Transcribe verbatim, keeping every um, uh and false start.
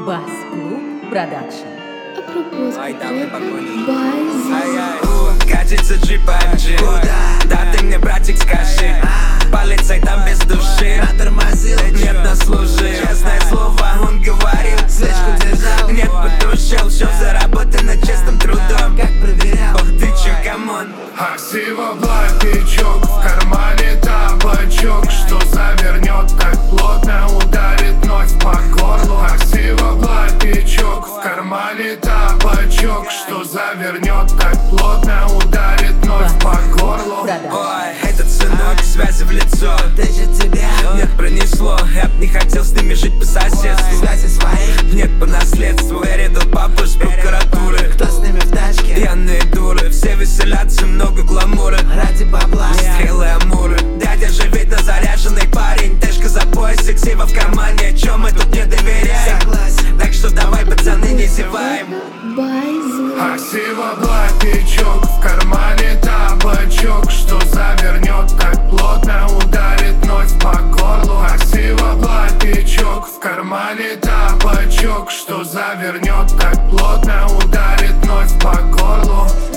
Бас-клуб продакшн. Ай, там на погоне. Ай-яй, катится джип эм джи. Да ты мне, братик, скажи, полицай там без души, нет, нас служи. Честное слово, он говорил, слежку держал, нет, потушил, все заработано честным трудом. Как проверял, ох ты че, камон. Аксива платничок, в кармане табачок, что завернет так плотно, ударит ночь по горлу. Аксива платничок, в кармане табачок, что завернет так плотно, ударит ночь по горлу. Ой, этот сынок, связи в лицо, Даже тебя нет, пронесло, я б не хотел с ними жить по соседству. связи свои, Нет, по наследству, я редал папу с прокуратуры. кто с ними в тачке? Пьяные дуры, все веселятся, много гламура. Ради бабла, Стрелы амуры, дядя же видно заряженный парень. Тэшка за пояс, сексива в кармане, чё мы тут не доверяем. согласен. Так что давай, пацаны, не зеваем. Аксива платничок, в кармане табачок, что завернет так плотно, ударит ночь по горлу. Аксива платничок, в кармане табачок, что завернет так плотно, ударит ночь по горлу.